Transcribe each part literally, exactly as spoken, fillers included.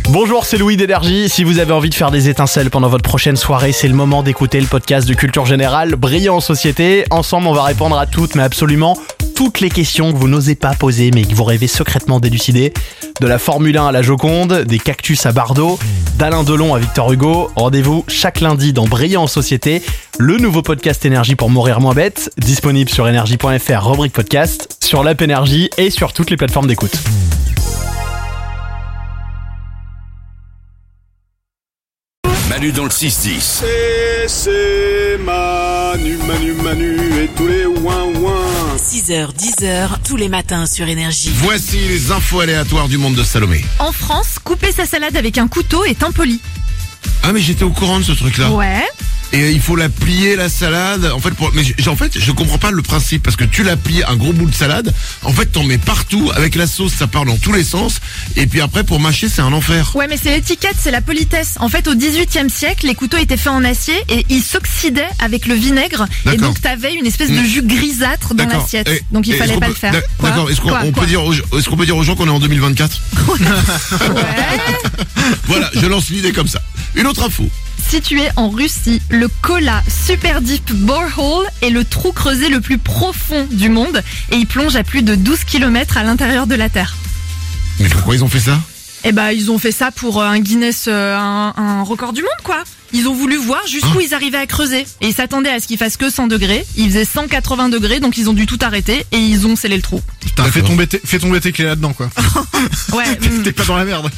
Bonjour, c'est Louis d'Énergie. Si vous avez envie de faire des étincelles pendant votre prochaine soirée, c'est le moment d'écouter le podcast de Culture Générale, Brillant en Société. Ensemble, on va répondre à toutes, mais absolument toutes les questions que vous n'osez pas poser, mais que vous rêvez secrètement d'élucider. De la Formule un à la Joconde, des cactus à Bardot, d'Alain Delon à Victor Hugo. Rendez-vous chaque lundi dans Brillant en Société, le nouveau podcast Énergie pour mourir moins bête, disponible sur énergie point f r, rubrique podcast, sur l'app Énergie et sur toutes les plateformes d'écoute. Manu dans le six dix. C'est, c'est Manu, Manu, Manu et tous les ouin ouin. six heures, dix heures, tous les matins sur Énergie. Voici les infos aléatoires du monde de Salomé. En France, couper sa salade avec un couteau est impoli. Ah mais j'étais au courant de ce truc-là. Ouais. Et il faut la plier la salade. En fait, pour, mais j'- en fait, je comprends pas le principe parce que tu la plies un gros bout de salade. En fait, t'en mets partout avec la sauce, ça part dans tous les sens. Et puis après, pour mâcher, c'est un enfer. Ouais, mais c'est l'étiquette, c'est la politesse. En fait, au dix-huitième siècle, les couteaux étaient faits en acier et ils s'oxydaient avec le vinaigre. Et D'accord. donc, t'avais une espèce de jus grisâtre dans D'accord. l'assiette. Et- Donc, il et fallait est-ce pas qu'on le peut- faire. d'ac- Quoi D'accord. Est-ce qu'on Quoi on Quoi peut dire, aux, est-ce qu'on peut dire aux gens qu'on est en deux mille vingt-quatre? Ouais. Voilà, je lance l'idée comme ça. Une autre info. Situé en Russie, le Kola Super Deep Borehole est le trou creusé le plus profond du monde et il plonge à plus de douze kilomètres à l'intérieur de la Terre. Mais pourquoi ils ont fait ça? Eh ben, ils ont fait ça pour euh, un Guinness, euh, un, un record du monde, quoi. Ils ont voulu voir jusqu'où Ah. ils arrivaient à creuser. Et ils s'attendaient à ce qu'ils fassent que cent degrés. Ils faisaient cent quatre-vingts degrés, donc ils ont dû tout arrêter et ils ont scellé le trou. Putain, fais tomber, tes, fais tomber tes clés là-dedans, quoi. Ouais. T'es mm. t'es pas dans la merde.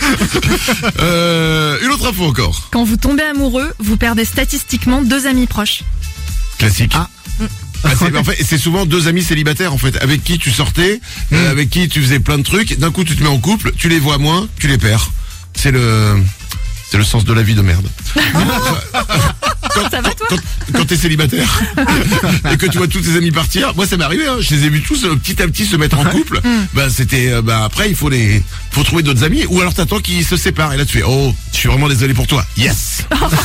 Euh, une autre info encore. Quand vous tombez amoureux, vous perdez statistiquement deux amis proches. Classique. Ah. Ah, c'est, en fait, c'est souvent deux amis célibataires en fait, avec qui tu sortais, euh, avec qui tu faisais plein de trucs. D'un coup, tu te mets en couple, tu les vois moins, tu les perds. C'est le, c'est le sens de la vie de merde. Quand, Ça va, toi quand, quand t'es célibataire et que tu vois tous tes amis partir, moi ça m'est arrivé. Hein, je les ai vus tous euh, petit à petit se mettre en couple. Bah c'était, euh, bah après il faut les, faut trouver d'autres amis ou alors t'attends qu'ils se séparent et là tu fais oh, je suis vraiment désolé pour toi. Yes.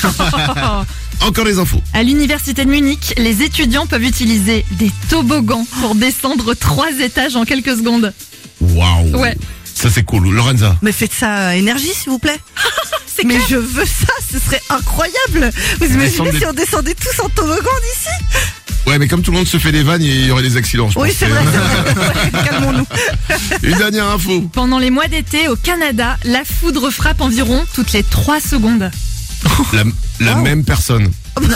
Encore des infos. À l'université de Munich, les étudiants peuvent utiliser des toboggans pour descendre trois étages en quelques secondes. Waouh. Ouais. Ça c'est cool. Lorenza. Mais faites ça à Énergie, s'il vous plaît. C'est Mais clair. je veux ça, ce serait incroyable. Vous imaginez Descendez- si on descendait tous en toboggan d'ici? Ouais, mais comme tout le monde se fait des vannes, il y aurait des accidents, je Oui, pense. c'est vrai, c'est vrai. Ouais, calmons-nous. Une dernière info. Pendant les mois d'été, au Canada, la foudre frappe environ toutes les trois secondes. La, la même personne.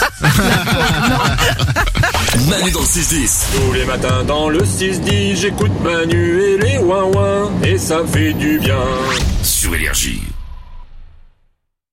Manu dans le six dix. Tous les matins dans le six dix, j'écoute Manu et les ouin ouin et ça fait du bien. Sur Énergie.